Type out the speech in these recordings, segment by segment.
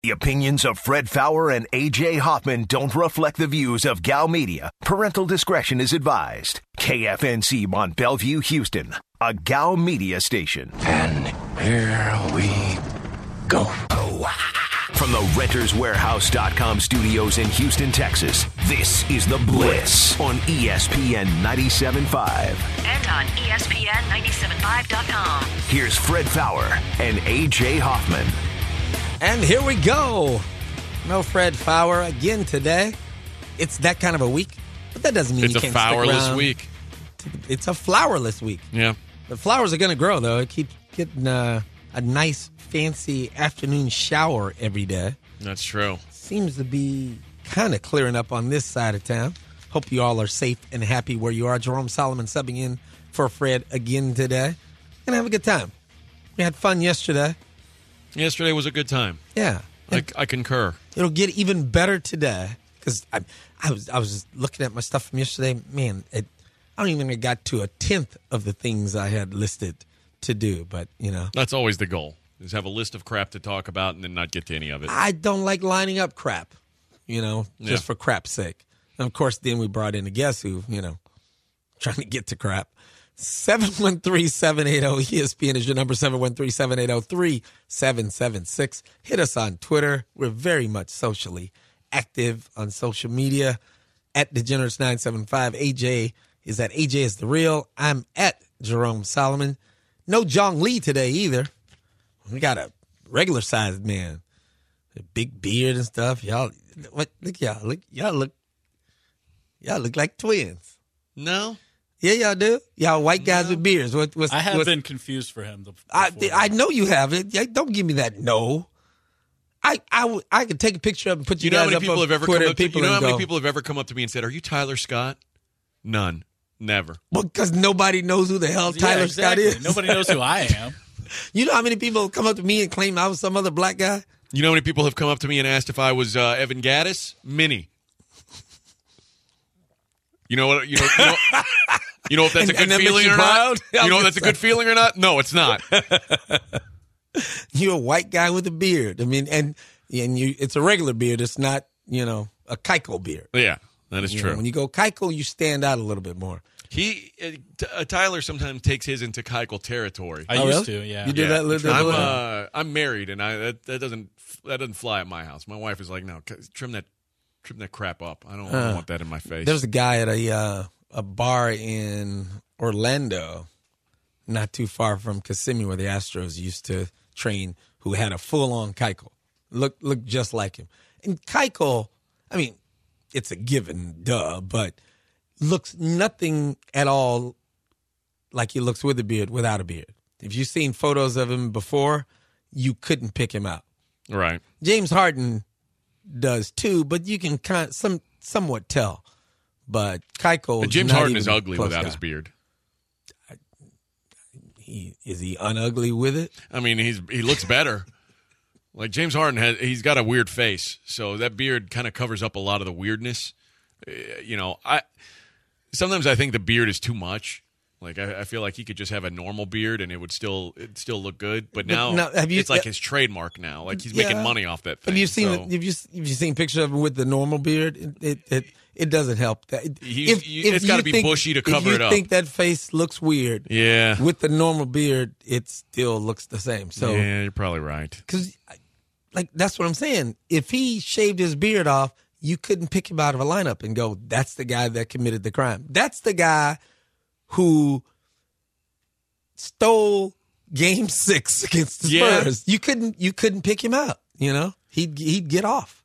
The opinions of Fred Fowler and A.J. Hoffman don't reflect the views of Gal Media. Parental discretion is advised. KFNC Mont Bellevue, Houston, a Gal Media station. And here we go. From the RentersWarehouse.com studios in Houston, Texas, this is The Blitz on ESPN 97.5. And on ESPN975.com. Here's Fred Fowler and A.J. Hoffman. And here we go. No Fred Fowler again today. It's that kind of a week, but that doesn't mean it's you can't a flowerless stick around. week. It's a flowerless week. Yeah. The flowers are going to grow, though. It keeps getting a nice, fancy afternoon shower every day. That's true. Seems to be kind of clearing up on this side of town. Hope you all are safe and happy where you are. Jerome Solomon subbing in for Fred again today. Gonna have a good time. We had fun yesterday. Yesterday was a good time. Yeah. I concur. It'll get even better today because I was looking at my stuff from yesterday. Man, I don't even think I got to a tenth of the things I had listed to do. But, you know. That's always the goal, is have a list of crap to talk about and then not get to any of it. I don't like lining up crap, just for crap's sake. And, of course, then we brought in a guest who, trying to get to crap. 713-780-ESPN is your number, 713-780-3776. Hit us on Twitter. We're very much socially active on social media. At Degenerates975. AJ is at AJ is the real. I'm at Jerome Solomon. No Jong Lee today either. We got a regular sized man. A big beard and stuff. Y'all, look y'all. Y'all look like twins. No. Yeah, y'all do. Y'all white guys with beards. I have been confused for him. I know you have it. Don't give me that. No, I could take a picture of and put you guys up on Twitter. You know how many people have ever come up to me and said, "Are you Tyler Scott?" None. Never. Well, because nobody knows who the hell Tyler Scott is. Nobody knows who I am. You know how many people come up to me and claim I was some other black guy? You know how many people have come up to me and asked if I was Evan Gaddis? Many. You know what? You know if that's a good feeling or not? You know if that's a good feeling or not? No, it's not. You're a white guy with a beard. I mean, and it's a regular beard. It's not, a Keiko beard. Yeah, that is true. When you go Keiko, you stand out a little bit more. Tyler sometimes takes his into Keiko territory. I used to, yeah. You do that a little bit? I'm married, and that doesn't fly at my house. My wife is like, no, trim that crap up. I don't want that in my face. There was a guy at a bar in Orlando, not too far from Kissimmee, where the Astros used to train, who had a full-on Keiko. Looked just like him. And Keiko, I mean, it's a given, but looks nothing at all like he looks with a beard, without a beard. If you've seen photos of him before, you couldn't pick him out. Right. James Harden does too, but you can somewhat tell. But Keiko, James Harden is ugly without his beard. Is he unugly with it? I mean, he looks better. Like James Harden he's got a weird face, so that beard kind of covers up a lot of the weirdness. Sometimes I think the beard is too much. Like I feel like he could just have a normal beard and it'd still look good. But now it's like his trademark now. Like he's making money off that thing. Have you seen pictures of him with the normal beard? It doesn't help. It's got to be bushy to cover it up. If you think that face looks weird, yeah, with the normal beard, it still looks the same. So yeah, you're probably right. Because that's what I'm saying. If he shaved his beard off, you couldn't pick him out of a lineup and go, "That's the guy that committed the crime. That's the guy who stole Game 6 against the Spurs." You couldn't pick him out. He'd get off.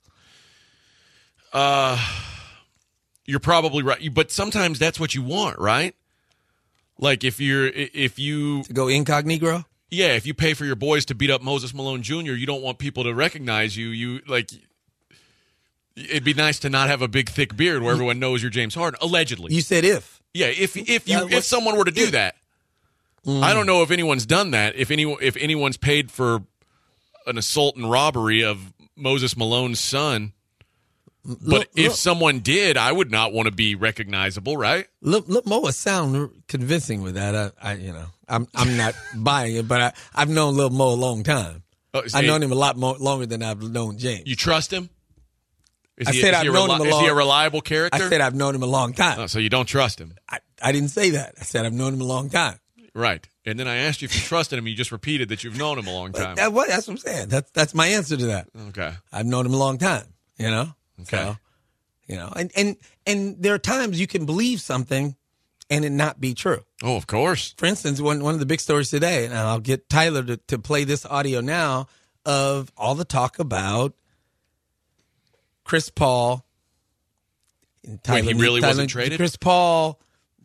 You're probably right, but sometimes that's what you want, right? Like if you to go incognito. Yeah, if you pay for your boys to beat up Moses Malone Jr., you don't want people to recognize you. You like. It'd be nice to not have a big thick beard where everyone knows you're James Harden. Allegedly, you said if. Yeah, if someone were to do that, I don't know if anyone's done that. If anyone's paid for an assault and robbery of Moses Malone's son, but if someone did, I would not want to be recognizable, right? Look, Moa sound convincing with that. I'm not buying it, but I've known Lil Mo a long time. I've known him a lot longer than I've known James. You trust him? Is he a reliable character? I said I've known him a long time. Oh, so you don't trust him? I didn't say that. I said I've known him a long time. Right. And then I asked you if you trusted him. You just repeated that you've known him a long time. That's what I'm saying. That's my answer to that. Okay. I've known him a long time, you know? Okay. So, and there are times you can believe something and it not be true. Oh, of course. For instance, one of the big stories today, and I'll get Tyler to play this audio now, of all the talk about Chris Paul. When he really wasn't traded? Chris Paul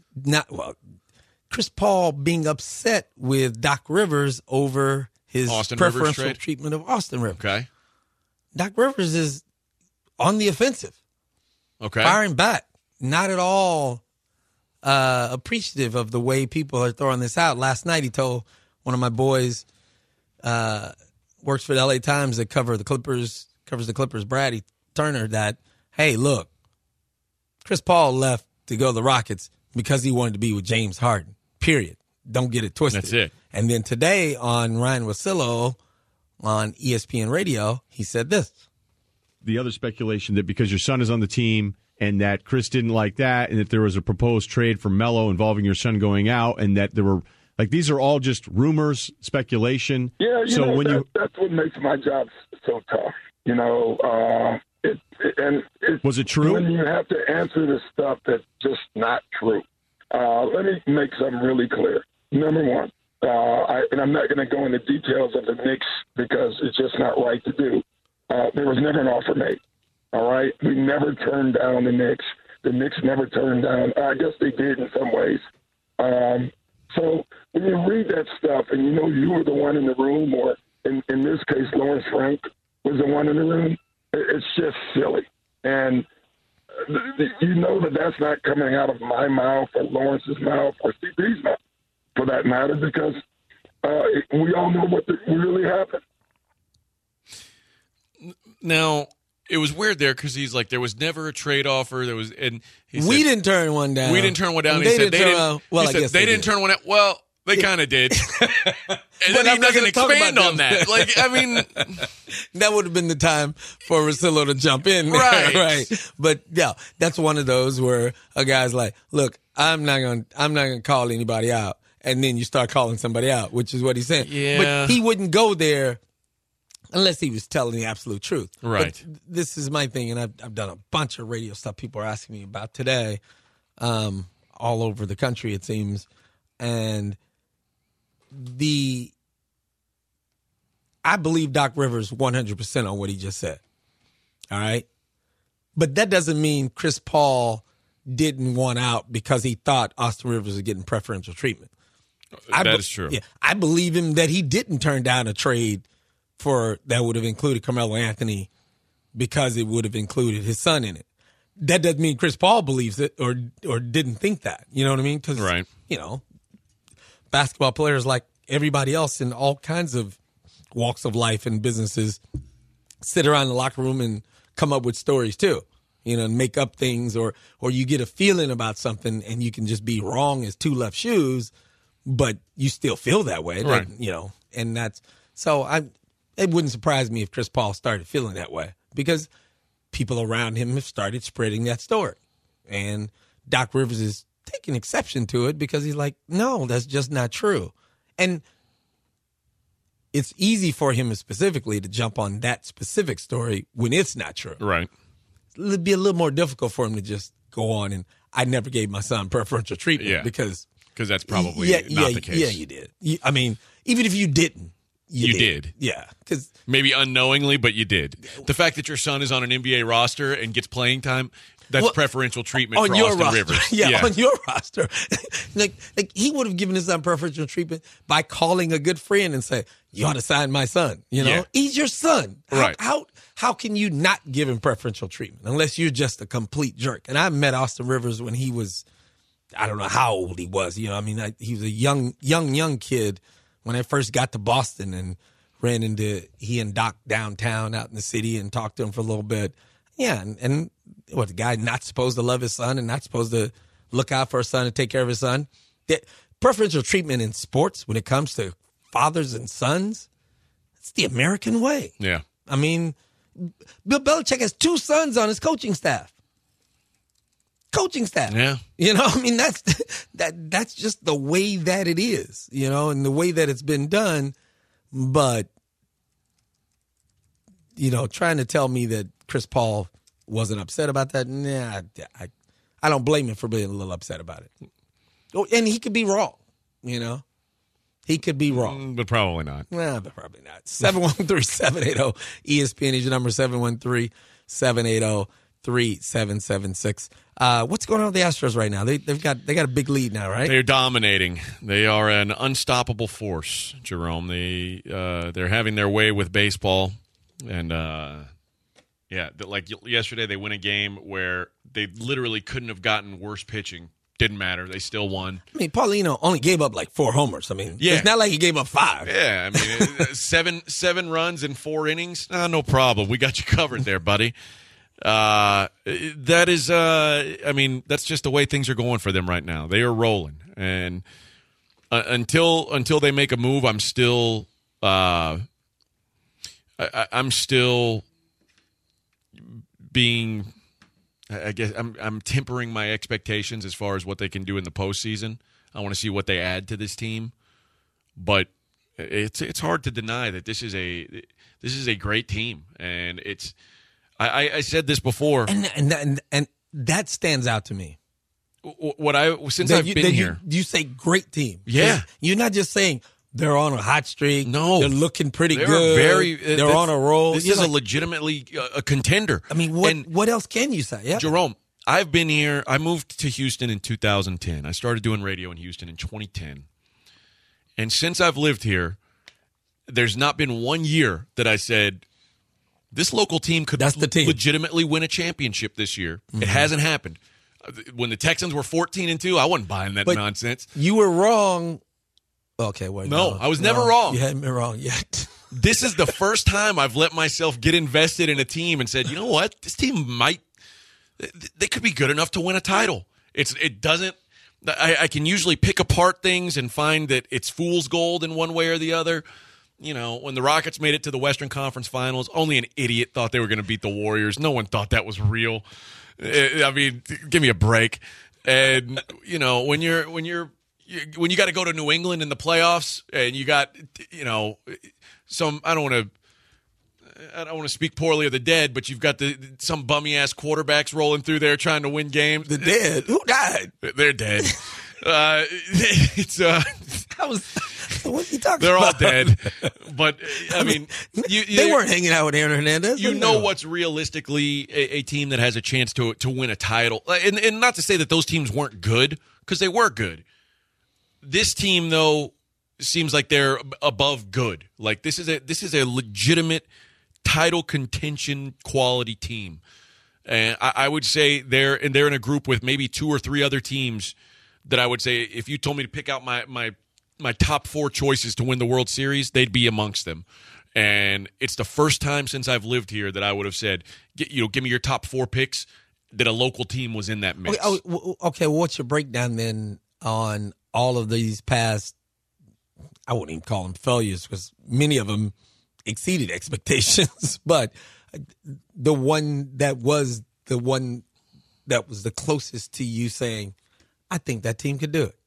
being upset with Doc Rivers over his preferential treatment of Austin Rivers. Okay. Doc Rivers is on the offensive. Okay. Firing back. Not at all appreciative of the way people are throwing this out. Last night he told one of my boys, works for the LA Times that covers the Clippers, Brady Turner, that, hey, look, Chris Paul left to go to the Rockets because he wanted to be with James Harden. Period. Don't get it twisted. That's it. And then today on Ryan Russillo on ESPN Radio, he said this. The other speculation that because your son is on the team and that Chris didn't like that and that there was a proposed trade for Melo involving your son going out and that there were, like, these are all just rumors, speculation. Yeah, that's what makes my job so tough. You know, was it true? When you have to answer this stuff that's just not true. Let me make something really clear. Number one, and I'm not going to go into details of the Knicks because it's just not right to do. There was never an offer made. All right? We never turned down the Knicks. The Knicks never turned down. I guess they did in some ways. So when you read that stuff and you know you were the one in the room, or in this case, Lawrence Frank was the one in the room, it's just silly. And you know that that's not coming out of my mouth or Lawrence's mouth or CP's mouth, for that matter, because we all know what really happened. Now, it was weird there because he's like, there was never a trade offer. There was, and he said, we didn't turn one down. We didn't turn one down. And he said they didn't turn one down. Well, they kind of did. And then he doesn't expand on that. Like, I mean, that would have been the time for Russillo to jump in. Right. Right. But yeah, that's one of those where a guy's like, look, I'm not going to call anybody out. And then you start calling somebody out, which is what he's saying. Yeah. But he wouldn't go there unless he was telling the absolute truth. Right. But this is my thing, and I've done a bunch of radio stuff people are asking me about today, all over the country, it seems. And I believe Doc Rivers 100% on what he just said. All right? But that doesn't mean Chris Paul didn't want out because he thought Austin Rivers was getting preferential treatment. That is true. Yeah, I believe him that he didn't turn down a trade that would have included Carmelo Anthony because it would have included his son in it. That doesn't mean Chris Paul believes it or didn't think that. You know what I mean? Because, right. You know, basketball players, like everybody else in all kinds of walks of life and businesses, sit around the locker room and come up with stories too. You know, and make up things, or you get a feeling about something and you can just be wrong as two left shoes, but you still feel that way. Right. Like, you know, and that's so it wouldn't surprise me if Chris Paul started feeling that way because people around him have started spreading that story. And Doc Rivers is taking exception to it because he's like, no, that's just not true. And it's easy for him specifically to jump on that specific story when it's not true. Right. It'd be a little more difficult for him to just go on and I never gave my son preferential treatment because that's probably not the case. Yeah, you did. I mean, even if you didn't, you did. Yeah, because maybe unknowingly, but you did. The fact that your son is on an NBA roster and gets playing time, that's preferential treatment for Austin roster. Rivers. Yeah, on your roster. like he would have given his son preferential treatment by calling a good friend and say, you ought to sign my son. You know, he's your son. Right. How can you not give him preferential treatment unless you're just a complete jerk? And I met Austin Rivers when he was, I don't know how old he was. You know, I mean, he was a young kid when I first got to Boston and ran into he and Doc downtown out in the city and talked to him for a little bit. Yeah, and what, the guy not supposed to love his son and not supposed to look out for his son and take care of his son? Preferential treatment in sports when it comes to fathers and sons, It's the American way. Yeah. I mean, Bill Belichick has 2 sons on his coaching staff. Yeah. You know, I mean, that's just the way that it is, you know, and the way that it's been done. But, you know, trying to tell me that Chris Paul wasn't upset about that, I don't blame him for being a little upset about it. Oh, and he could be wrong, you know. He could be wrong. But probably not. Well, but probably not. 713-780-ESPN is your number, 713-780-3776. What's going on with the Astros right now? They got a big lead now, right? They're dominating. They are an unstoppable force, Jerome. They're having their way with baseball, and like yesterday, they win a game where they literally couldn't have gotten worse pitching. Didn't matter. They still won. I mean, Paulino only gave up like 4 homers. I mean, It's not like he gave up 5. Yeah, I mean, seven runs in 4 innings. No problem. We got you covered there, buddy. That is, I mean, that's just the way things are going for them right now. They are rolling, and until they make a move, I'm still, I'm still being. I guess I'm tempering my expectations as far as what they can do in the postseason. I want to see what they add to this team, but it's hard to deny that this is a great team, and it's. I said this before, and that stands out to me. Since I've been here, you say great team. Yeah, you're not just saying they're on a hot streak. No, they're looking pretty they're good. They're on a roll. This is a legitimately a contender. I mean, what else can you say? Yeah, Jerome, I've been here. I moved to Houston in 2010. I started doing radio in Houston in 2010, and since I've lived here, there's not been one year that I said this local team could legitimately win a championship this year. Mm-hmm. It hasn't happened. When the Texans were 14-2, I wasn't buying that nonsense. You were wrong. Okay, wait. No, I was never wrong. You hadn't been wrong yet. This is the first time I've let myself get invested in a team and said, you know what? This team they could be good enough to win a title. It doesn't. I can usually pick apart things and find that it's fool's gold in one way or the other. You know, when the Rockets made it to the Western Conference Finals, only an idiot thought they were going to beat the Warriors. No one thought that was real. I mean, give me a break. And you know, when you got to go to New England in the playoffs, and you got, you know, I don't want to speak poorly of the dead, but you've got some bummy ass quarterbacks rolling through there trying to win games. The dead? Who died? They're dead. What are you talking they're about? all dead. But I mean, they weren't hanging out with Aaron Hernandez. You know what's realistically a team that has a chance to win a title, and not to say that those teams weren't good, because they were good. This team, though, seems like they're above good. Like this is a legitimate title contention quality team, and I would say they're in a group with maybe 2 or 3 other teams that I would say, if you told me to pick out my top 4 choices to win the World Series, they'd be amongst them. And it's the first time since I've lived here that I would have said, give me your top 4 picks, that a local team was in that mix. Okay, well, what's your breakdown then on all of these past, I wouldn't even call them failures, because many of them exceeded expectations, but the one that was the closest to you saying, I think that team could do it.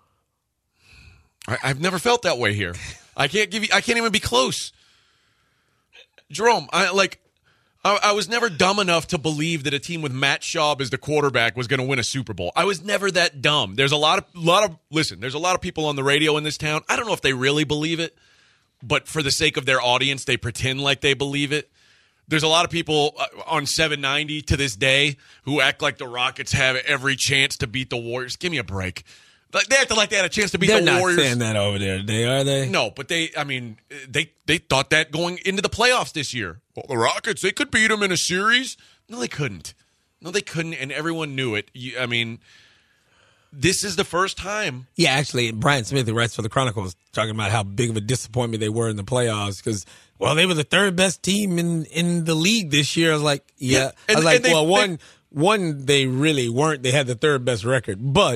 I've never felt that way here. I can't even be close. Jerome, I was never dumb enough to believe that a team with Matt Schaub as the quarterback was going to win a Super Bowl. I was never that dumb. There's a lot of people on the radio in this town. I don't know if they really believe it, but for the sake of their audience, they pretend like they believe it. There's a lot of people on 790 to this day who act like the Rockets have every chance to beat the Warriors. Give me a break. They acted like they had a chance to beat the Warriors. They're not saying that over there, are they? No, but they thought that going into the playoffs this year. Well, the Rockets, they could beat them in a series. No, they couldn't. And everyone knew it. I mean, this is the first time. Yeah, actually, Brian Smith, who writes for the Chronicle, was talking about how big of a disappointment they were in the playoffs because, well, they were the 3rd best team in the league this year. I was like, yeah. I was like, one, they really weren't. They had the 3rd best record, but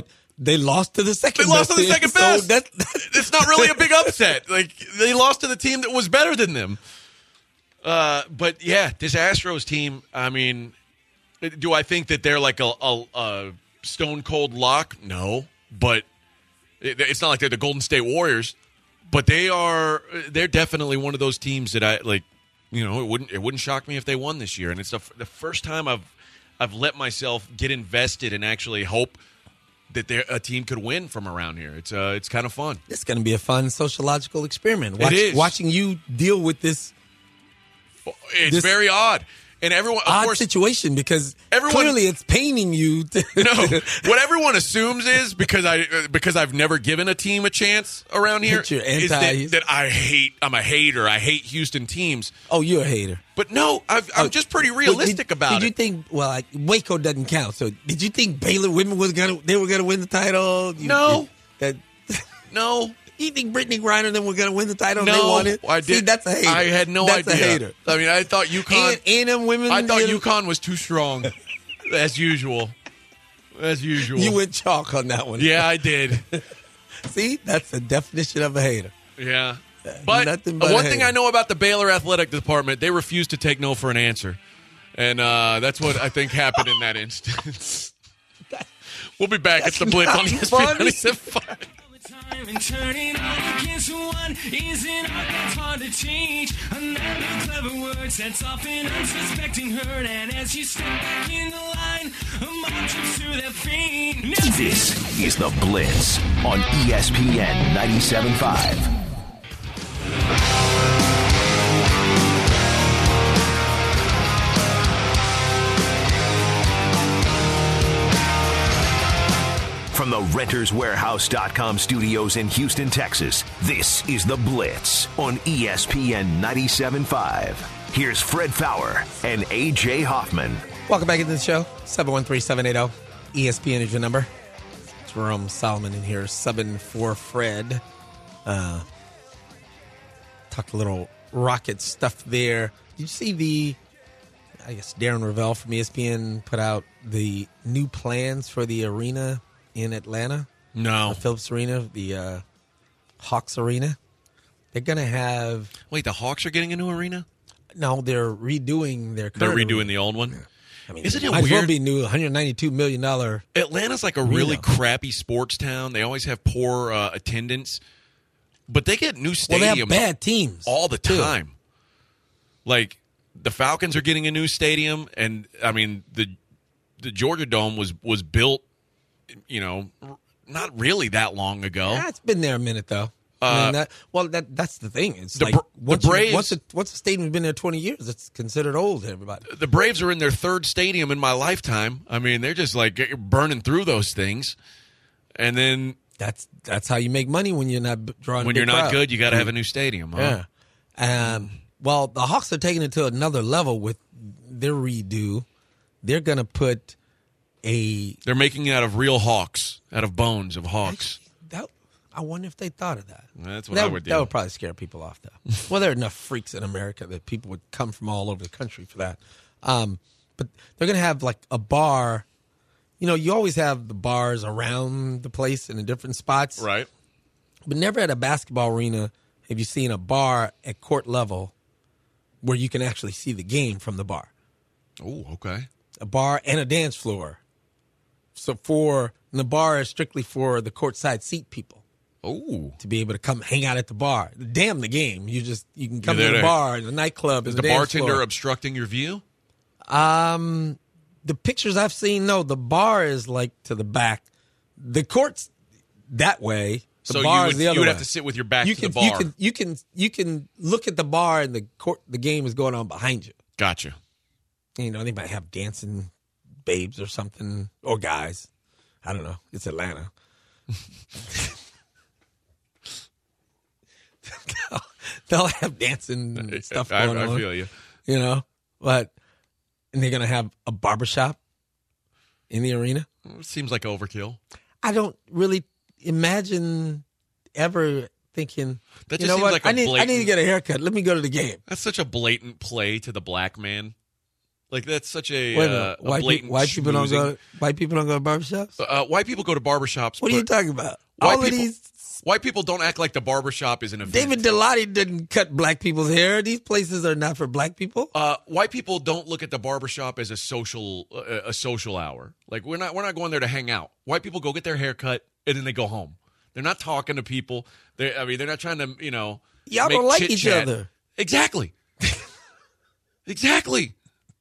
They lost to the second. They lost to the best. second So best. It's not really a big upset. Like they lost to the team that was better than them. But yeah, this Astros team. I mean, do I think that they're like a stone cold lock? No, but it's not like they're the Golden State Warriors. But they're definitely one of those teams that I like. You know, it wouldn't shock me if they won this year. And it's the first time I've let myself get invested and actually hope that a team could win from around here. It's kind of fun. It's going to be a fun sociological experiment. It is. Watching you deal with this. It's very odd. And everyone, of course, situation because clearly it's paining you. No, what everyone assumes is because I've never given a team a chance around here is that I hate. I'm a hater. I hate Houston teams. Oh, you're a hater. But no, I'm just pretty realistic about it. Did you think? Well, Waco doesn't count. So did you think Baylor women were gonna win the title? No. No. You think Brittany Griner and them were going to win the title? No, and they won it? I did. See, that's a hater. I had no idea. That's a hater. I mean, I thought UConn. And them women. I thought UConn was too strong, as usual. As usual. You went chalk on that one. Yeah, I did. See, that's the definition of a hater. Yeah, but one thing I know about the Baylor athletic department, they refuse to take no for an answer, and that's what I think happened in that instance. We'll be back. It's the Blitz on ESPN 97.5. And turning all against one isn't art that's hard to change. Another clever word sets off an unsuspecting hurt, and as you step back in the line, a mob trips through their feet. This is the Blitz on ESPN 97.5. From the RentersWarehouse.com studios in Houston, Texas, this is The Blitz on ESPN 97.5. Here's Fred Faour and A.J. Hoffman. Welcome back into the show. 713-780. ESPN is your number. Jerome Solomon in here, subbing for Fred. Talked a little Rocket stuff there. Did you see Darren Ravel from ESPN put out the new plans for the arena in Atlanta? No. The Phillips Arena, the Hawks Arena. They're going to have... Wait, the Hawks are getting a new arena? No, they're redoing their current They're redoing arena. The old one? I mean, isn't it might weird? Well be new, $192 million. Atlanta's like a really crappy sports town. They always have poor attendance. But they get new stadiums. Well, they have bad teams. All the time. Too. Like, the Falcons are getting a new stadium. And, I mean, the Georgia Dome was built, not really that long ago. Yeah, it's been there a minute, though. That's the thing. It's the Braves. Once a stadium's been there 20 years, it's considered old to everybody. The Braves are in their third stadium in my lifetime. I mean, they're just like burning through those things, and then that's how you make money when you're not drawing. When you're not good, you got to have a new stadium. Huh? Yeah. Well, the Hawks are taking it to another level with their redo. They're going to put They're making it out of real hawks, out of bones of hawks. I wonder if they thought of that. That's what I would do. That would probably scare people off, though. Well, there are enough freaks in America that people would come from all over the country for that. But they're going to have like a bar. You always have the bars around the place in the different spots. Right. But never at a basketball arena have you seen a bar at court level where you can actually see the game from the bar. Oh, okay. A bar and a dance floor. So the bar is strictly for the courtside seat people. Oh, to be able to come hang out at the bar. Damn the game. You can come to the bar, the nightclub. Is the bartender obstructing your view? The pictures I've seen, no. The bar is like to the back. The court's that way. The bar is the other way. You would have to sit with your back to the bar. You can look at the bar and the game is going on behind you. Gotcha. They might have dancing babes or something, or guys. I don't know. It's Atlanta. They'll have dancing stuff going on. I feel you. And they're going to have a barbershop in the arena. It seems like overkill. I don't really imagine ever thinking, that just seems like I need to get a haircut. Let me go to the game. That's such a blatant play to the black man. Like that's such a, Wait a minute. a blatant White people don't schmoozing. White people don't go to barbershops? White people go to barbershops. What are you but talking about? White All of people, these. white people don't act like the barbershop is an event. David Dilotti didn't cut black people's hair. These places are not for black people. White people don't look at the barbershop as a social hour. Like we're not going there to hang out. White people go get their hair cut and then they go home. They're not talking to people. They're not trying to, Y'all make don't like chit each chat. other. Exactly. Exactly.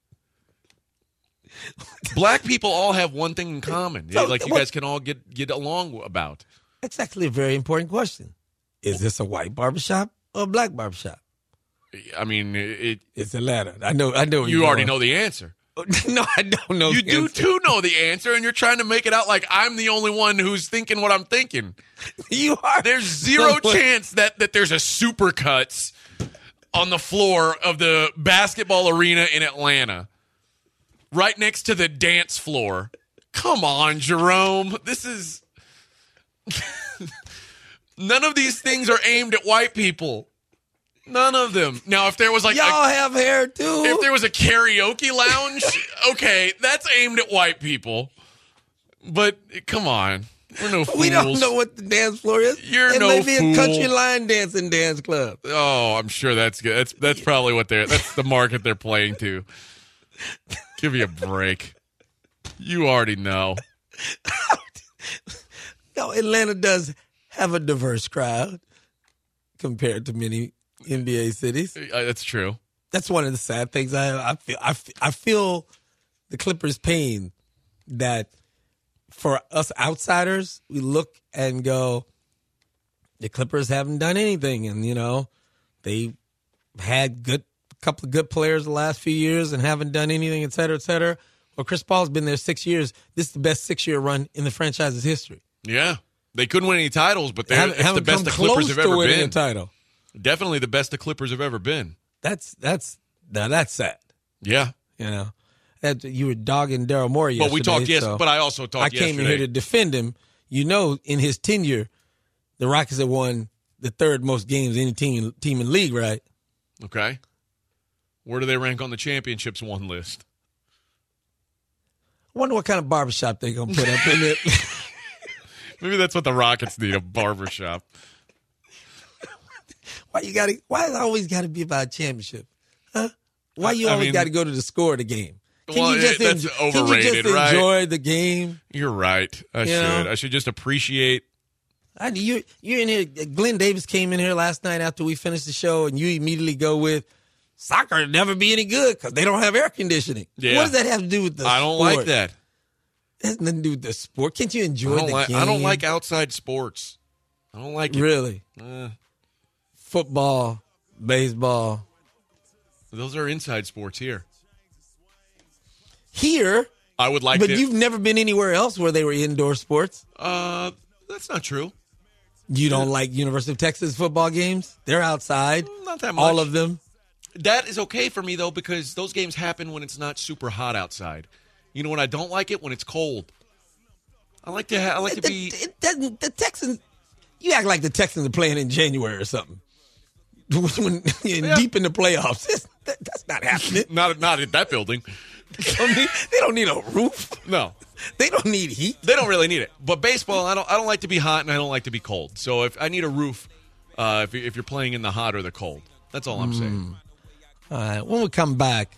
Black people all have one thing in common. So, like you guys can all get along about. That's actually a very important question. Is this a white barbershop or a black barbershop? I mean, It's the latter. I know. you already know the answer. No, I don't know. You the do answer. too know the answer, and you're trying to make it out like I'm the only one who's thinking what I'm thinking. You are. There's zero chance that there's a Supercuts on the floor of the basketball arena in Atlanta, right next to the dance floor. Come on, Jerome. This is none of these things are aimed at white people. None of them. Now, if there was like Y'all have hair too. if there was a karaoke lounge, okay, that's aimed at white people. But come on, we're no fools. We don't know what the dance floor is. You're it no may be fool. a country line dancing dance club. Oh, I'm sure that's good. That's probably what that's the market they're playing to. Give me a break. You already know. No, Atlanta does have a diverse crowd compared to many NBA cities. That's true. That's one of the sad things. I feel the Clippers' pain that for us outsiders, we look and go, the Clippers haven't done anything, and they had a couple of good players the last few years and haven't done anything, et cetera, et cetera. Well, Chris Paul's been there 6 years. This is the best 6-year run in the franchise's history. Yeah, they couldn't win any titles, but it's the best the Clippers have ever been. A title. Definitely the best the Clippers have ever been. That's sad. Yeah. You were dogging Daryl Morey yesterday. But we talked but I also talked yesterday. I came in here to defend him. In his tenure, the Rockets have won the third most games any team in the league, right? Okay. Where do they rank on the championships won list? I wonder what kind of barbershop they're going to put up in it. Maybe that's what the Rockets need, a barbershop. Why it always got to be about a championship? Huh? Why you always got to go to the score of the game? Can you just enjoy the game? You're right. I should just appreciate. You're in here. Glenn Davis came in here last night after we finished the show, and you immediately go with soccer will never be any good because they don't have air conditioning. Yeah. What does that have to do with the sport? I don't like that. It has nothing to do with the sport. Can't you enjoy the game? I don't like outside sports. I don't like it. Really? Football, baseball. Those are inside sports here. Here? I would like But you've never been anywhere else where they were indoor sports? That's not true. You don't like University of Texas football games? They're outside. Not that much. All of them? That is okay for me, though, because those games happen when it's not super hot outside. You know when I don't like it? When it's cold. I like to be... The Texans... You act like the Texans are playing in January or something. When you're deep in the playoffs. That's not happening. Not at that building. They don't need a roof. No. They don't need heat. They don't really need it. But baseball, I don't like to be hot and I don't like to be cold. So if I need a roof, if you're playing in the hot or the cold, that's all I'm saying. All right. When we come back,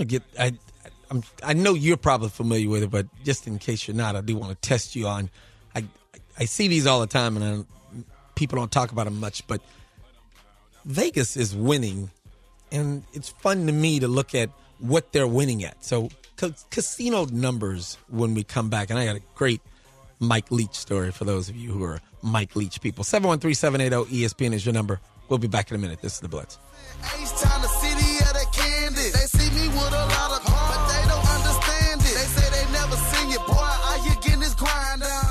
I know you're probably familiar with it, but just in case you're not, I do want to test you on. I see these all the time, and people don't talk about them much, but Vegas is winning, and it's fun to me to look at what they're winning at. So casino numbers when we come back, and I got a great Mike Leach story for those of you who are Mike Leach people. 713-780-ESPN is your number. We'll be back in a minute. This is The Blitz. H-Town, the city of the candy. They see me with a lot of but they don't understand it. They say they never seen you, boy. Are you getting this grind down?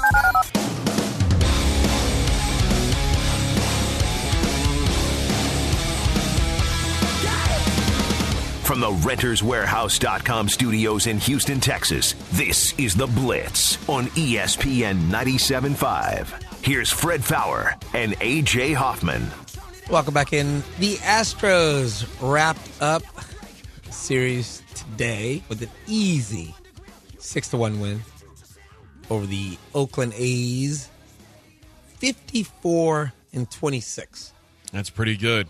From the RentersWarehouse.com studios in Houston, Texas, this is The Blitz on ESPN 97.5. Here's Fred Faour and A.J. Hoffman. Welcome back in. The Astros wrapped up series today with an easy 6-1 win over the Oakland A's. 54-26. That's pretty good.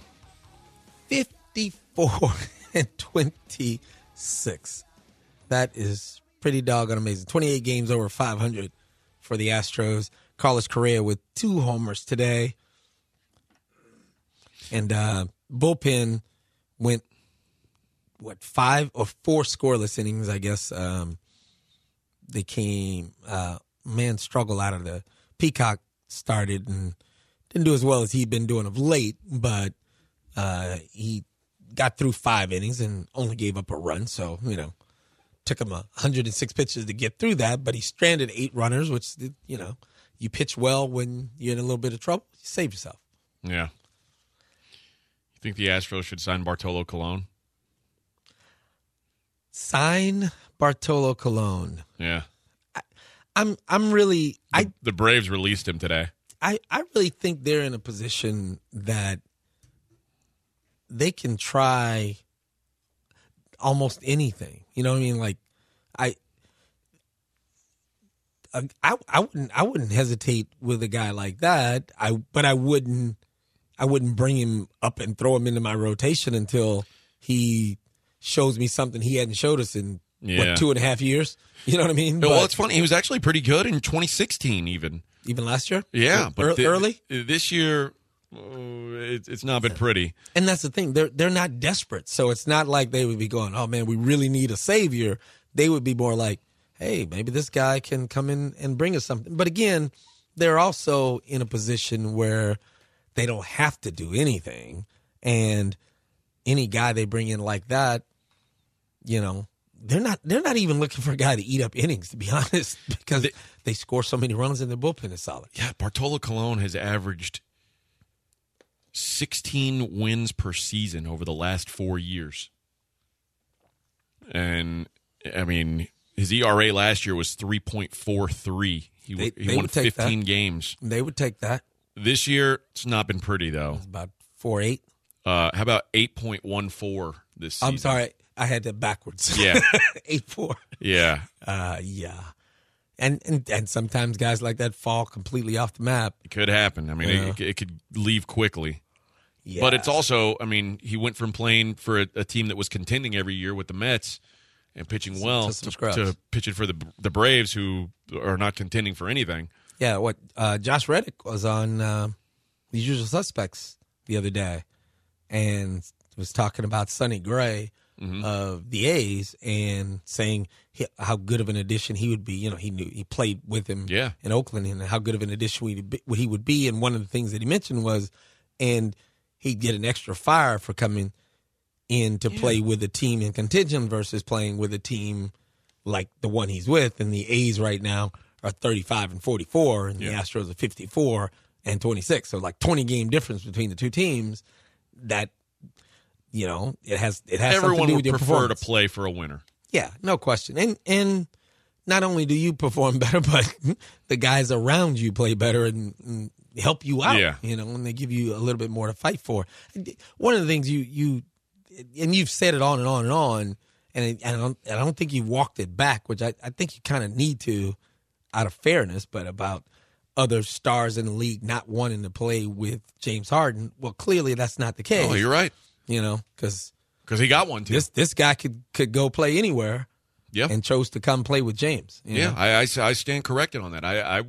54-26. That is pretty doggone amazing. 28 games over 500 for the Astros. Carlos Correa with 2 homers today. And bullpen went, 5 or 4 scoreless innings, I guess. They came, struggle out of the Peacock started and didn't do as well as he'd been doing of late, but he got through 5 innings and only gave up a run. So, took him 106 pitches to get through that, but he stranded 8 runners, which, you pitch well when you're in a little bit of trouble, you save yourself. Yeah. You think the Astros should sign Bartolo Colon? Sign Bartolo Colon. Yeah. I'm really the Braves released him today. I really think they're in a position that they can try almost anything. You know what I mean? Like I wouldn't hesitate with a guy like that. But I wouldn't bring him up and throw him into my rotation until he shows me something he hadn't showed us in 2.5 years. You know what I mean? Well, it's funny. He was actually pretty good in 2016, even last year. Yeah, but early this year, it's not been pretty. And that's the thing; they're not desperate, so it's not like they would be going, "Oh man, we really need a savior." They would be more like, "Hey, maybe this guy can come in and bring us something." But again, they're also in a position where they don't have to do anything, and any guy they bring in like that, they're not even looking for a guy to eat up innings, to be honest, because they score so many runs and their bullpen is solid. Yeah, Bartolo Colon has averaged 16 wins per season over the last 4 years. And, I mean, his ERA last year was 3.43. He won 15 games. They would take that. This year, it's not been pretty, though. It's about 4.8. How about 8.14 this season? I'm sorry. I had that backwards. Yeah. 8.4. Yeah. Yeah. And sometimes guys like that fall completely off the map. It could happen. I mean, it could leave quickly. Yeah. But it's also, I mean, he went from playing for a team that was contending every year with the Mets and pitching well to pitching for the Braves, who are not contending for anything. Yeah, Josh Reddick was on The Usual Suspects the other day and was talking about Sonny Gray of the A's and saying how good of an addition he would be. He played with him in Oakland and how good of an addition he would be. And one of the things that he mentioned was, and he'd get an extra fire for coming in to play with a team in contention versus playing with a team like the one he's with. And the A's right now are 35-44, and the Astros are 54-26. So like 20-game difference between the two teams. That it has everyone something to do would with your prefer performance. to play for a winner. Yeah, no question. And not only do you perform better, but the guys around you play better and help you out. Yeah. And they give you a little bit more to fight for. One of the things you've said it on and on and on, and I don't think you've walked it back, which I think you kind of need to, out of fairness, but about other stars in the league not wanting to play with James Harden. Well, clearly that's not the case. Oh, you're right. Because he got one too. This guy could go play anywhere. Yep. And chose to come play with James. I stand corrected on that.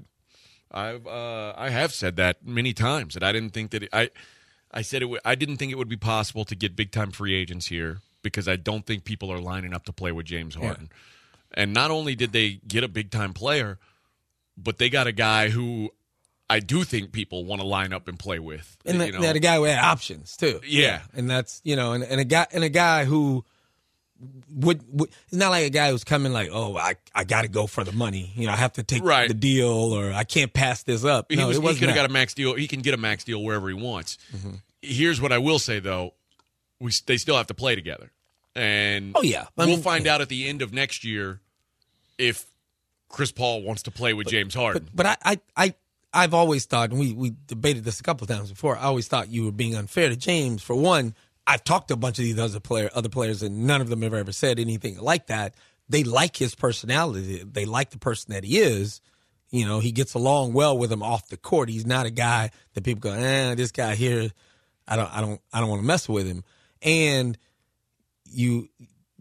I have said that many times that I didn't think that I said I didn't think it would be possible to get big time free agents here because I don't think people are lining up to play with James Harden. Yeah. And not only did they get a big time player, but they got a guy who I do think people want to line up and play with. And they had a guy who had options too. Yeah. And that's and a guy who would it's not like a guy who's coming like, oh, I got to go for the money. I have to take the deal, or I can't pass this up. He could have got a max deal. He can get a max deal wherever he wants. Mm-hmm. Here's what I will say though: they still have to play together, and we'll find out at the end of next year if Chris Paul wants to play with James Harden. But I've always thought, and we debated this a couple of times before. I always thought you were being unfair to James. For one, I've talked to a bunch of these other players, and none of them have ever said anything like that. They like his personality. They like the person that he is. You know, he gets along well with them off the court. He's not a guy that people go, this guy here, I don't want to mess with him. And you,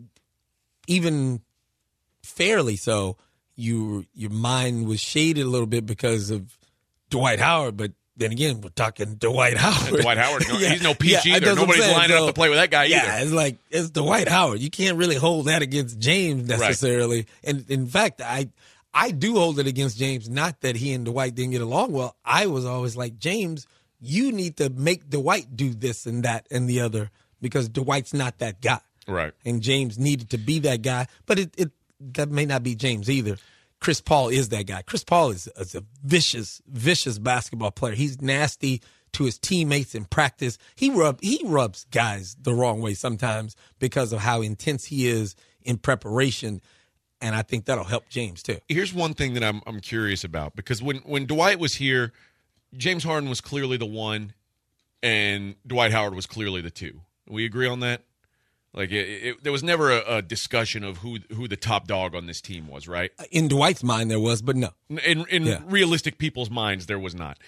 even fairly so, your mind was shaded a little bit because of Dwight Howard, but then again, we're talking Dwight Howard. Dwight Howard, he's no peach either. Nobody's lining up to play with that guy either. Yeah, it's like, it's Dwight Howard. You can't really hold that against James necessarily. Right. And in fact, I do hold it against James, not that he and Dwight didn't get along well. I was always like, James, you need to make Dwight do this and that and the other because Dwight's not that guy. Right. And James needed to be that guy, but that may not be James either. Chris Paul is that guy. Chris Paul is a vicious basketball player. He's nasty to his teammates in practice. He rubs guys the wrong way sometimes because of how intense he is in preparation, and I think that'll help James too. Here's one thing that I'm curious about, because when Dwight was here, James Harden was clearly the one, and Dwight Howard was clearly the two. We agree on that? Like there was never a discussion of who the top dog on this team was, right? In Dwight's mind, there was, but no. In realistic people's minds, there was not.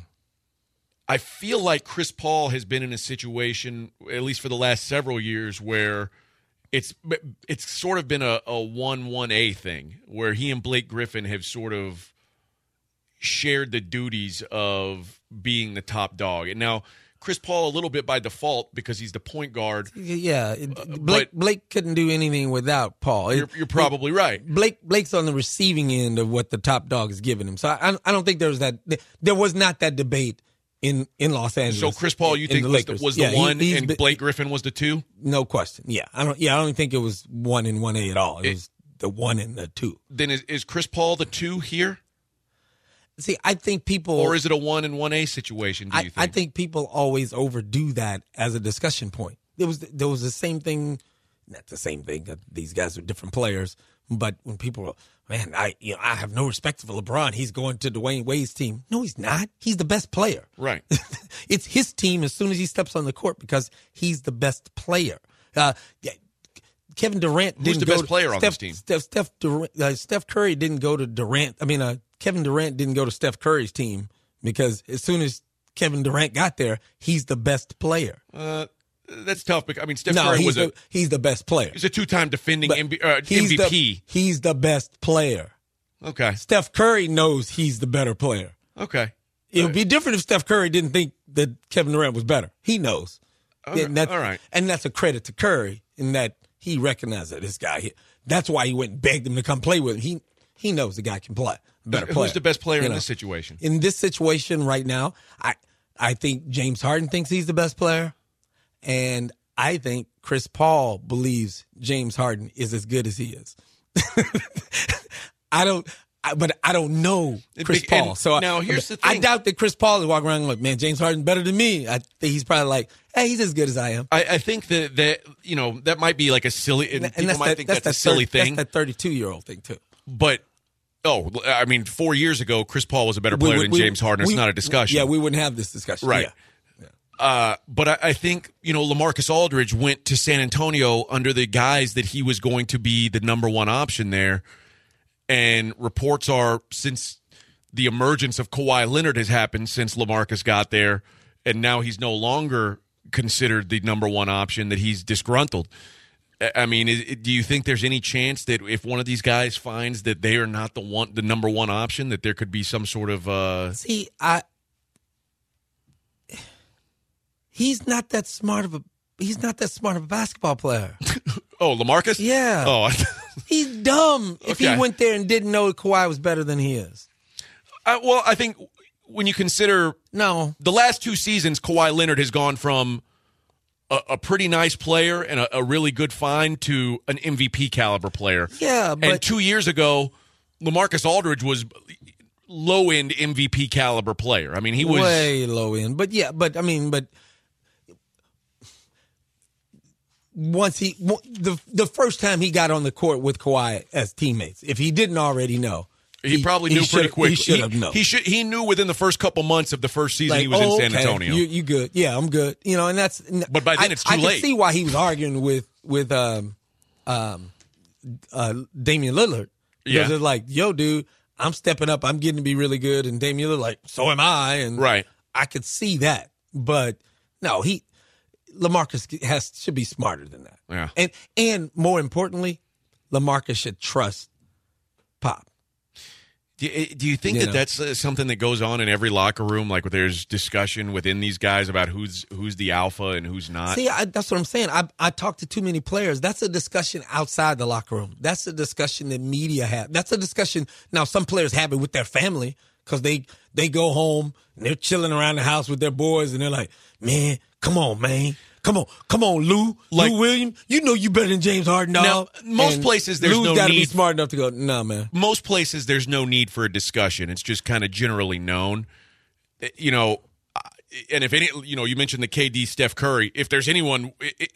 I feel like Chris Paul has been in a situation, at least for the last several years, where it's sort of been a 1-1A thing, where he and Blake Griffin have sort of shared the duties of being the top dog. And now Chris Paul a little bit by default because he's the point guard. Yeah, Blake couldn't do anything without Paul. You're probably right. Blake's on the receiving end of what the top dog is giving him. So I don't think there was not that debate in Los Angeles. So Chris Paul, you think was the one, and Blake Griffin was the two? No question. Yeah, I don't think it was 1 and 1A at all. It was the 1 and the 2. Then is Chris Paul the 2 here? See, I think people... Or is it a 1 and 1A situation, do you think? I think people always overdo that as a discussion point. There was the same thing, not the same thing, these guys are different players, but when people are, man, I have no respect for LeBron. He's going to Dwayne Wade's team. No, he's not. He's the best player. Right. It's his team as soon as he steps on the court because he's the best player. Kevin Durant didn't go... Who's the best player on this team? Steph Curry didn't go to Durant. Kevin Durant didn't go to Steph Curry's team because as soon as Kevin Durant got there, he's the best player. That's tough. Steph Curry he's the best player. He's a 2-time defending MVP. He's the best player. Okay. Steph Curry knows he's the better player. Okay. It would be different if Steph Curry didn't think that Kevin Durant was better. He knows. Okay. All right. And that's a credit to Curry in that he recognized that this guy here. That's why he went and begged him to come play with him. He knows the guy can play. Better player. Who's the best player in this situation? In this situation right now, I think James Harden thinks he's the best player, and I think Chris Paul believes James Harden is as good as he is. I don't know Chris Paul. So now here's the thing. I doubt that Chris Paul is walking around like, man, James Harden's better than me. I think he's probably like, hey, he's as good as I am. I think that that might be like a silly, and people might think that's a silly thing. That's that 32-year-old thing too. But 4 years ago, Chris Paul was a better player than James Harden. It's not a discussion. Yeah, we wouldn't have this discussion. Right. Yeah. But I think, LaMarcus Aldridge went to San Antonio under the guise that he was going to be the number one option there. And reports are, since the emergence of Kawhi Leonard has happened since LaMarcus got there, and now he's no longer considered the number one option, that he's disgruntled. Do you think there's any chance that if one of these guys finds that they are not the number one option, that there could be some sort of he's not that smart of a basketball player. Oh, LaMarcus? Yeah. Oh, he's dumb if he went there and didn't know Kawhi was better than he is. Well, I think when you consider the last 2 seasons, Kawhi Leonard has gone from a pretty nice player and a really good find to an MVP caliber player. Yeah, but... And 2 years ago, LaMarcus Aldridge was low-end MVP caliber player. He was... Way low-end. But once the first time he got on the court with Kawhi as teammates, if he didn't already know, He probably knew pretty quickly. He should have known. He knew within the first couple months of the first season he was in San Antonio. You good? Yeah, I'm good. And that's. But by then it's too late. I can see why he was arguing with Damian Lillard. Because it's like, yo, dude, I'm stepping up. I'm getting to be really good, and Damian Lillard like, so am I. And right. I could see that, but no, LaMarcus should be smarter than that. Yeah. And more importantly, LaMarcus should trust Pop. Do you think that's something that goes on in every locker room? Like, there's discussion within these guys about who's the alpha and who's not? See, that's what I'm saying. I talk to too many players. That's a discussion outside the locker room. That's a discussion that media have. That's a discussion. Now, some players have it with their family because they go home and they're chilling around the house with their boys and they're like, man, come on, man. Come on, Lou Williams. You know you better than James Harden, dog. Now, most places there's Lou's no gotta need. be smart enough to go, nah, man. Most places there's no need for a discussion. It's just kind of generally known. And if any, you mentioned the KD, Steph Curry. If there's any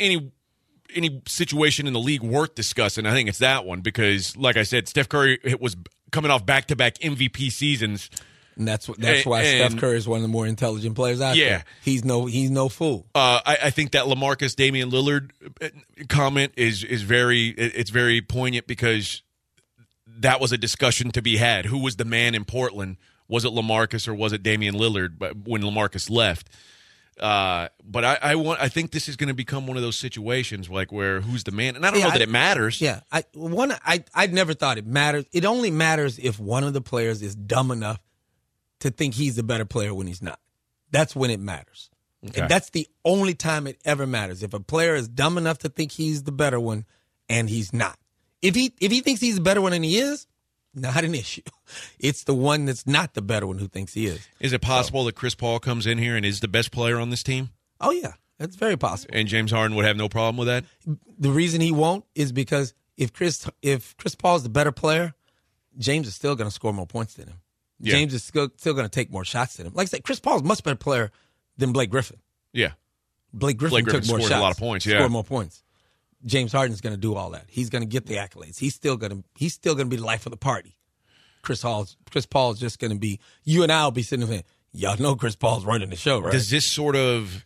situation in the league worth discussing, I think it's that one because, like I said, Steph Curry was coming off back-to-back MVP seasons. And that's why Steph Curry is one of the more intelligent players out there. He's no fool. I think that LaMarcus Damian Lillard comment is very poignant because that was a discussion to be had. Who was the man in Portland? Was it LaMarcus or was it Damian Lillard? But when LaMarcus left, but I think this is going to become one of those situations like where who's the man, and I don't know that it matters. Yeah, I never thought it matters. It only matters if one of the players is dumb enough to think he's the better player when he's not. That's when it matters. Okay. And that's the only time it ever matters. If a player is dumb enough to think he's the better one and he's not. If he thinks he's the better one and he is, not an issue. It's the one that's not the better one who thinks he is. Is it possible that Chris Paul comes in here and is the best player on this team? Oh, yeah. That's very possible. And James Harden would have no problem with that? The reason he won't is because if Chris Paul's the better player, James is still going to score more points than him. Yeah. James is still going to take more shots than him. Like I said, Chris Paul's a much better player than Blake Griffin. Yeah. Blake Griffin took more scored shots. a lot of points, yeah. Scored more points. James Harden's going to do all that. He's going to get the accolades. He's still going to be the life of the party. Chris Paul's just going to be, you and I will be sitting there, y'all know Chris Paul's running the show, right? Does this sort of,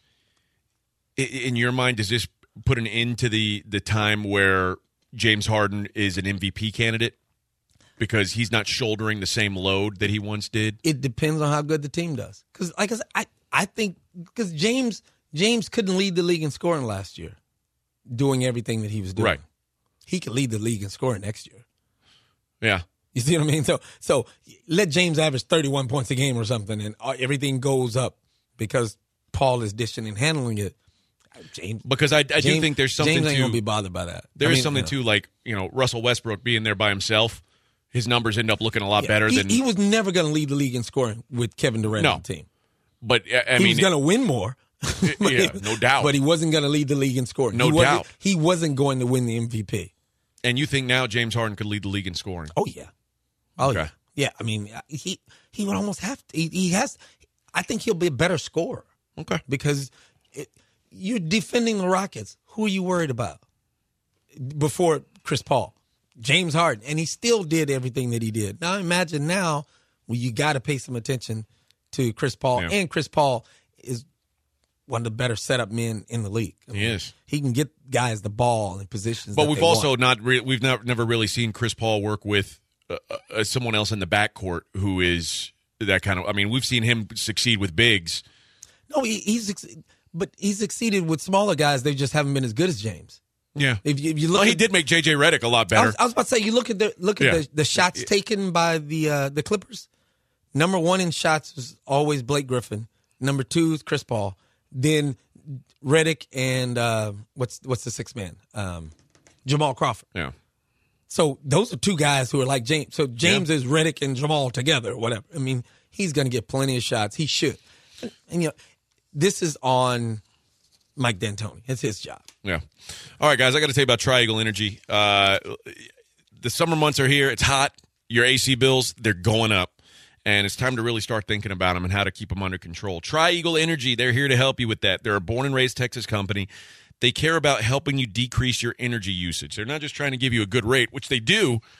in your mind, does this put an end to the time where James Harden is an MVP candidate? Because he's not shouldering the same load that he once did? It depends on how good the team does. Because, like I said, I think because James couldn't lead the league in scoring last year, doing everything that he was doing. Right. He could lead the league in scoring next year. Yeah. You see what I mean? So let James average 31 points a game or something, and everything goes up because Paul is dishing and handling it. James, because I do think there's something James ain't to gonna be bothered by that. There is something to, like, Russell Westbrook being there by himself. His numbers end up looking a lot better than he was never going to lead the league in scoring with Kevin Durant on the team. But he was going to win more. Yeah, no doubt. But he wasn't going to lead the league in scoring. No doubt. He wasn't going to win the MVP. And you think now James Harden could lead the league in scoring? Oh yeah. Oh okay. Yeah. Yeah. I mean, he would almost have to. He has. I think he'll be a better scorer. Okay. Because you're defending the Rockets. Who are you worried about? Before Chris Paul. James Harden, and he still did everything that he did. Now imagine now, you got to pay some attention to Chris Paul, and Chris Paul is one of the better setup men in the league. He is. He can get guys the ball in positions. But we've also never really seen Chris Paul work with someone else in the backcourt who is that kind of. I mean, we've seen him succeed with bigs. No, he's succeeded with smaller guys. They just haven't been as good as James. Yeah, if you look, he did make J.J. Redick a lot better. I was about to say, you look at the shots taken by the Clippers. Number one in shots was always Blake Griffin. Number two is Chris Paul. Then Redick and what's the sixth man? Jamal Crawford. Yeah. So those are two guys who are like James. So James is Redick and Jamal together, or whatever. I mean, he's going to get plenty of shots. He should. And this is on Mike D'Antoni. It's his job. Yeah. All right, guys, I got to tell you about Tri-Eagle Energy. The summer months are here. It's hot. Your AC bills, they're going up. And it's time to really start thinking about them and how to keep them under control. Tri-Eagle Energy, they're here to help you with that. They're a born and raised Texas company. They care about helping you decrease your energy usage. They're not just trying to give you a good rate, which they do,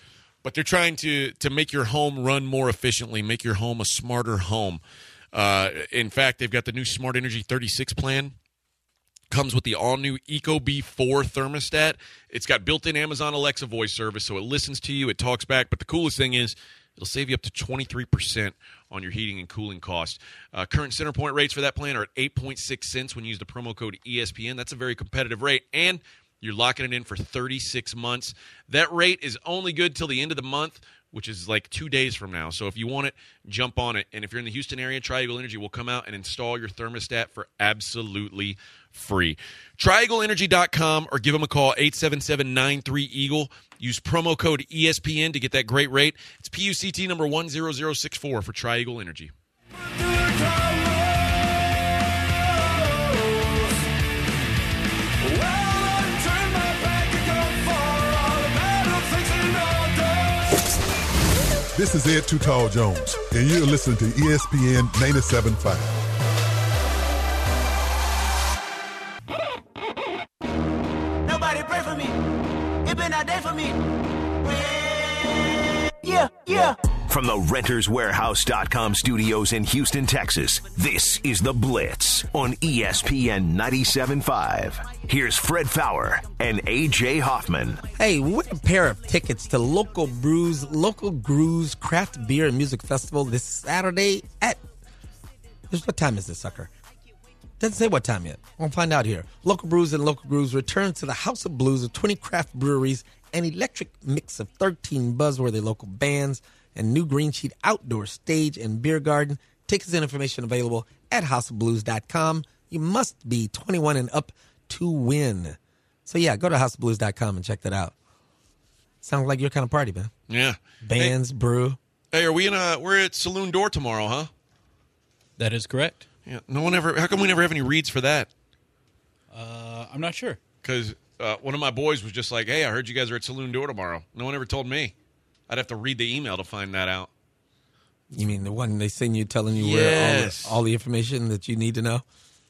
but they're trying to make your home run more efficiently, make your home a smarter home. In fact, they've got the new Smart Energy 36 plan. Comes with the all-new ecobee 4 thermostat. It's got built-in Amazon Alexa voice service, so it listens to you, it talks back. But the coolest thing is it'll save you up to 23% on your heating and cooling costs. Current CenterPoint rates for that plan are at 8.6 cents when you use the promo code ESPN. That's a very competitive rate, and you're locking it in for 36 months. That rate is only good till the end of the month, which is like 2 days from now. So if you want it, jump on it. And if you're in the Houston area, Tri-Eagle Energy will come out and install your thermostat for absolutely free. TriEagleEnergy.com or give them a call, 877-93-EAGLE. Use promo code ESPN to get that great rate. It's PUCT number 10064 for Tri-Eagle Energy. This is Ed Too Tall Jones, and you're listening to ESPN 97.5. Nobody pray for me. It been a day for me. Yeah. From the RentersWarehouse.com studios in Houston, Texas, this is The Blitz on ESPN 97.5. Here's Fred Faour and A.J. Hoffman. Hey, win a pair of tickets to Local Grooves Craft Beer and Music Festival this Saturday at... What time is this, sucker? Doesn't say what time yet. We'll find out here. Local Brews and Local Grooves return to the House of Blues of 20 craft breweries, an electric mix of 13 buzzworthy local bands, and new Green Sheet outdoor stage and beer garden. Tickets and information available at houseofblues.com. You must be 21 and up to win. So, yeah, go to houseofblues.com and check that out. Sounds like your kind of party, man. Yeah. Bands, brew. Hey, we're at Saloon Door tomorrow, huh? That is correct. Yeah. How come we never have any reads for that? I'm not sure. Because one of my boys was just like, hey, I heard you guys are at Saloon Door tomorrow. No one ever told me. I'd have to read the email to find that out. You mean the one they send you telling you Yes. where all the information that you need to know?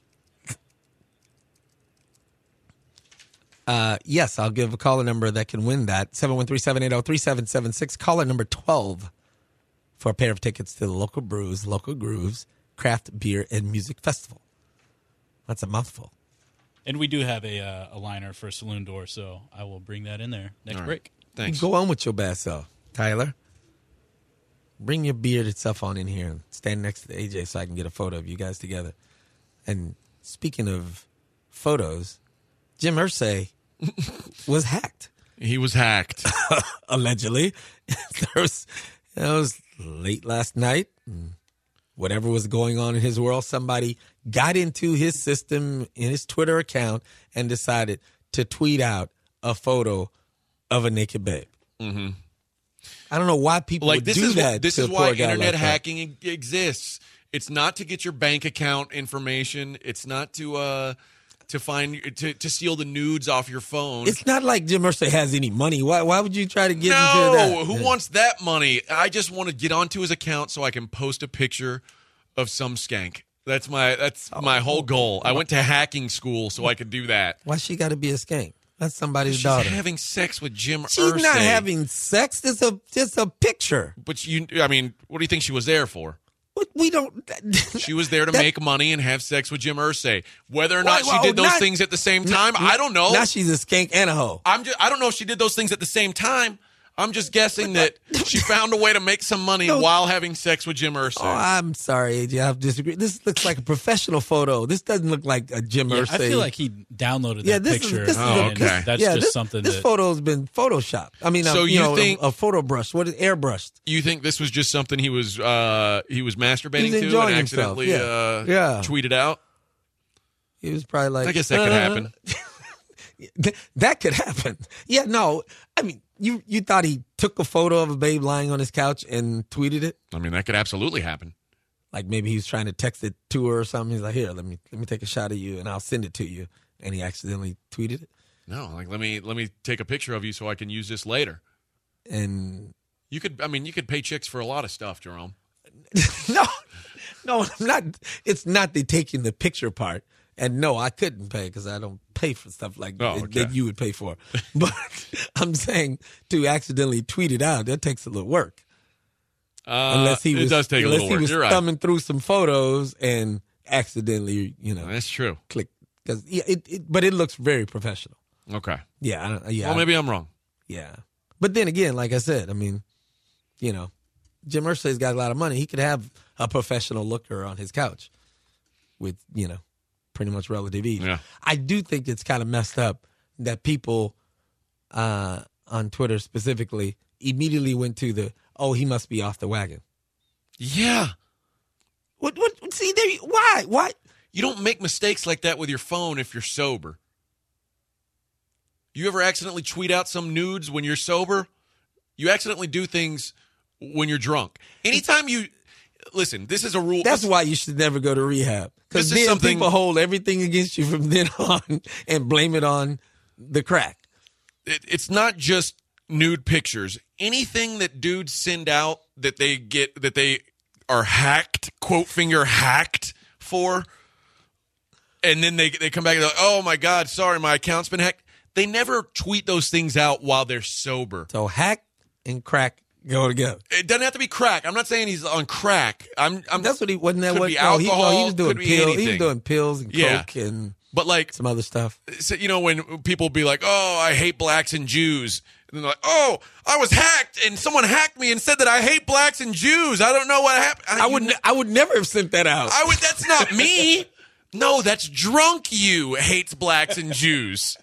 Yes, I'll give a caller number that can win that. 713-780-3776. Caller number 12 for a pair of tickets to the Local Brews, Local Grooves, Craft Beer and Music Festival. That's a mouthful. And we do have a liner for Saloon Door, so I will bring that in there next All right. break. Thanks. Go on with your bad self, Tyler. Bring your bearded stuff on in here and stand next to the AJ so I can get a photo of you guys together. And speaking of photos, Jim Irsay was hacked. He was hacked. Allegedly. It was late last night. Whatever was going on in his world, somebody got into his system in his Twitter account and decided to tweet out a photo of a naked babe. Mm-hmm. I don't know why people would do that. This to is a poor why guy internet like that. hacking exists. It's not to get your bank account information. It's not to steal the nudes off your phone. It's not like Jim Irsay has any money. Why would you try to get into that? No, who wants that money? I just want to get onto his account so I can post a picture of some skank. That's my whole goal. I went to hacking school so I could do that. Why she got to be a skank? That's somebody's She's daughter. having sex with Jim Irsay. She's not having sex. It's a picture. But what do you think she was there for? We don't. She was there to make money and have sex with Jim Irsay. Whether or not she did those things at the same time, I don't know. Now she's a skank and a hoe. I don't know if she did those things at the same time. I'm just guessing that she found a way to make some money while having sex with Jim Irsay. Oh, I'm sorry, AJ. I disagree. This looks like a professional photo. This doesn't look like a Jim Irsay. I feel like he downloaded that picture. Okay. That's just something this photo's been photoshopped. I mean, so you think a photo brush? What is airbrushed? You think this was just something he was masturbating to and accidentally tweeted out? He was probably like, I guess that could happen. That could happen. Yeah, no. I mean, you thought he took a photo of a babe lying on his couch and tweeted it? I mean, that could absolutely happen. Like maybe he was trying to text it to her or something. He's like, here, let me take a shot of you and I'll send it to you. And he accidentally tweeted it? No, like let me take a picture of you so I can use this later. And you could pay chicks for a lot of stuff, Jerome. No, I'm not. It's not the taking the picture part. And no, I couldn't pay because I don't pay for stuff like okay. that you would pay for. But I'm saying to accidentally tweet it out, that takes a little work. Unless he was, it does take a little work. You're right. Thumbing through some photos and accidentally, that's true. Click but it looks very professional. Okay. Yeah. Well, maybe I'm wrong. Yeah. But then again, like I said, I mean, Jim Irsay's got a lot of money. He could have a professional looker on his couch with, pretty much relative ease. Yeah. I do think it's kind of messed up that people on Twitter specifically immediately went to he must be off the wagon. Yeah. What see there? Why? You don't make mistakes like that with your phone if you're sober. You ever accidentally tweet out some nudes when you're sober? You accidentally do things when you're drunk. Anytime you listen, this is a rule. That's why you should never go to rehab. Because then people hold everything against you from then on and blame it on the crack. It's not just nude pictures. Anything that dudes send out that they are hacked, quote finger hacked for, and then they come back and they're like, oh my God, sorry, my account's been hacked. They never tweet those things out while they're sober. So hack and crack go together. It doesn't have to be crack. I'm not saying he's on crack. That's what he wasn't. That could what be alcohol. He was doing could be pills. anything. He was doing pills and coke and some other stuff. So, when people be like, "Oh, I hate blacks and Jews," and they're like, "Oh, I was hacked and someone hacked me and said that I hate blacks and Jews. I don't know what happened." I would never have sent that out. That's not me. No, that's drunk. You hates blacks and Jews.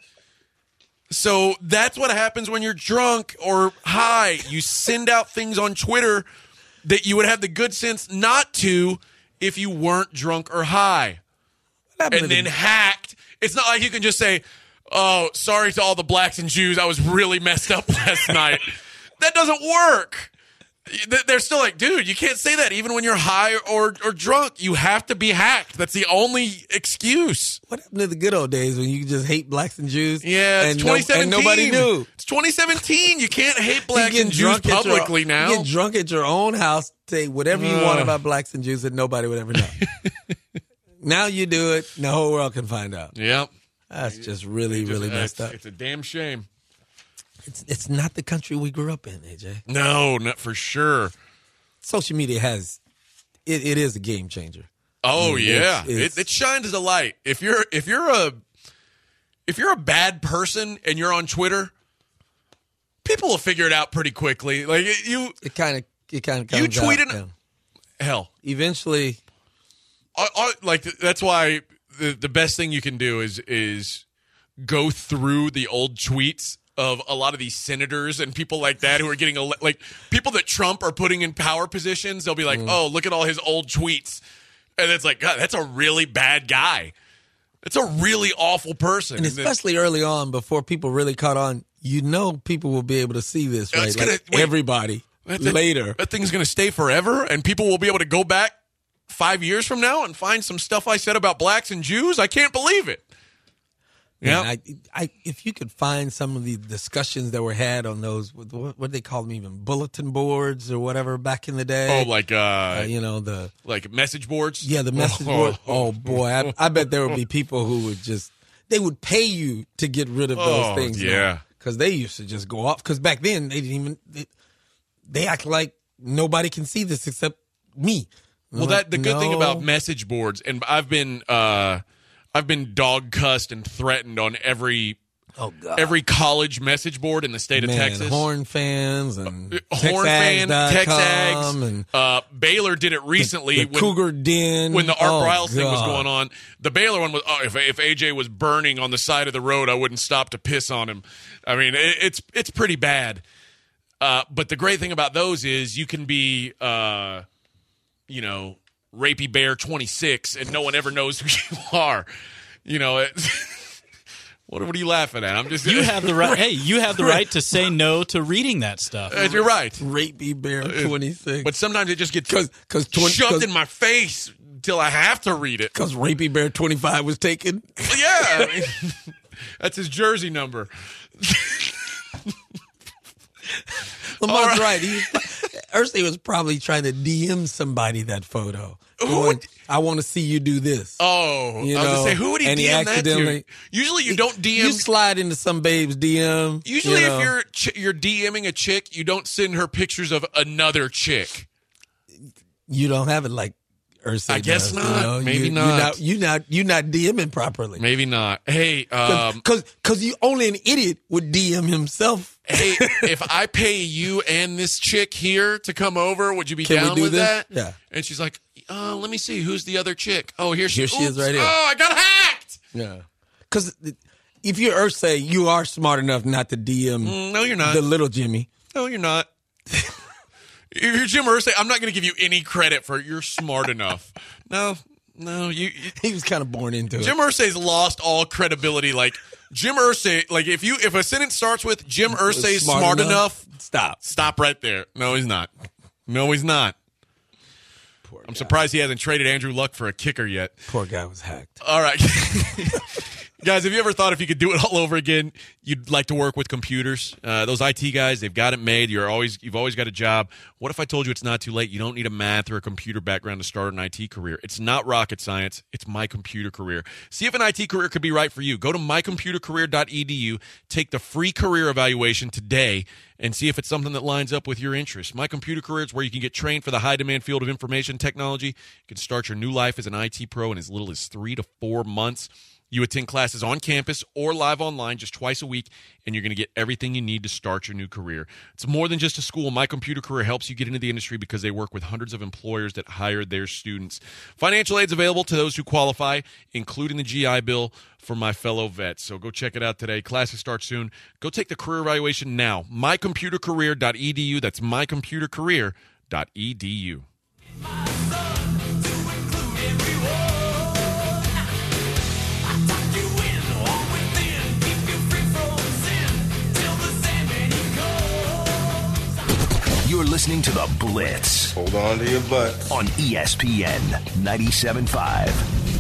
So that's what happens when you're drunk or high. You send out things on Twitter that you would have the good sense not to if you weren't drunk or high. And then hacked. It's not like you can just say, oh, sorry to all the blacks and Jews. I was really messed up last night. That doesn't work. They're still like, dude, you can't say that even when you're high or drunk. You have to be hacked. That's the only excuse. What happened to the good old days when you just hate blacks and Jews? Yeah, it's 2017. And nobody knew. It's 2017. You can't hate blacks and Jews publicly now. You get drunk at your own house, say whatever you want about blacks and Jews that nobody would ever know. Now you do it, and the whole world can find out. Yep. That's just really messed up. It's a damn shame. It's not the country we grew up in, AJ. No, not for sure. Social media it is a game changer. Oh yeah, it shines a light. If you're a bad person and you're on Twitter, people will figure it out pretty quickly. Like it kind of you tweet out, it. Hell, eventually, like that's why the best thing you can do is go through the old tweets of a lot of these senators and people like that who are getting like people that Trump are putting in power positions. They'll be like, oh, look at all his old tweets. And it's like, God, that's a really bad guy. That's a really awful person. And especially early on, before people really caught on, people will be able to see this, right? Everybody later. That thing's going to stay forever, and people will be able to go back 5 years from now and find some stuff I said about blacks and Jews. I can't believe it. Yeah, if you could find some of the discussions that were had on those, what do they call them, even bulletin boards or whatever back in the day? Oh, like the like message boards. Yeah, the message board. Oh boy, I bet there would be people who would they would pay you to get rid of those things. Yeah, because they used to just go off. Because back then they didn't even they act like nobody can see this except me. Well, the good thing about message boards, and I've been dog cussed and threatened on every college message board in the state of Texas. Horn fans and Texags. And Baylor did it recently. The Cougar Den. When the Art Briles thing was going on. The Baylor one was, if AJ was burning on the side of the road, I wouldn't stop to piss on him. I mean, it's pretty bad. But the great thing about those is you can be, Rapey Bear 26, and no one ever knows who you are. What are you laughing at? I'm just. You have the right. Hey, you have the right to say no to reading that stuff. You're right. Rapey Bear 26. But sometimes it just gets shoved in my face until I have to read it. Because Rapey Bear 25 was taken. Yeah, that's his jersey number. Lamar's right. Ursay was probably trying to DM somebody that photo. I want to see you do this. Oh, I was going to say, who would he DM that to? Usually you don't DM. You slide into some babe's DM. Usually if you're DMing a chick, you don't send her pictures of another chick. You don't have it like Irsay I guess does, not. Maybe not. You're not DMing properly. Maybe not. Hey, because you only an idiot would DM himself. Hey, if I pay you and this chick here to come over, would you be Can down we do with this? that? Yeah. And she's like, let me see. Who's the other chick? Oh, here she is right here. Oh, I got hacked. Yeah. Because if you're Irsay, you are smart enough not to DM no, you're not. the little Jimmy. No, you're not. If you're Jim Irsay, I'm not going to give you any credit for you're smart enough. No, he was kind of born into it. Jim Irsay's lost all credibility. Like Jim Irsay, like if a sentence starts with Jim Irsay's smart enough, stop right there. No, he's not. No, he's not. I'm surprised he hasn't traded Andrew Luck for a kicker yet. Poor guy was hacked. All right. Guys, have you ever thought if you could do it all over again, you'd like to work with computers? Those IT guys, they've got it made. You've always got a job. What if I told you it's not too late? You don't need a math or a computer background to start an IT career. It's not rocket science. It's My Computer Career. See if an IT career could be right for you. Go to mycomputercareer.edu, take the free career evaluation today, and see if it's something that lines up with your interests. My Computer Career is where you can get trained for the high-demand field of information technology. You can start your new life as an IT pro in as little as 3 to 4 months. You attend classes on campus or live online just twice a week, and you're going to get everything you need to start your new career. It's more than just a school. My Computer Career helps you get into the industry because they work with hundreds of employers that hire their students. Financial aid's available to those who qualify, including the GI Bill for my fellow vets. So go check it out today. Classes start soon. Go take the career evaluation now. mycomputercareer.edu. That's mycomputercareer.edu. You're listening to The Blitz. Hold on to your butt. On ESPN 97.5.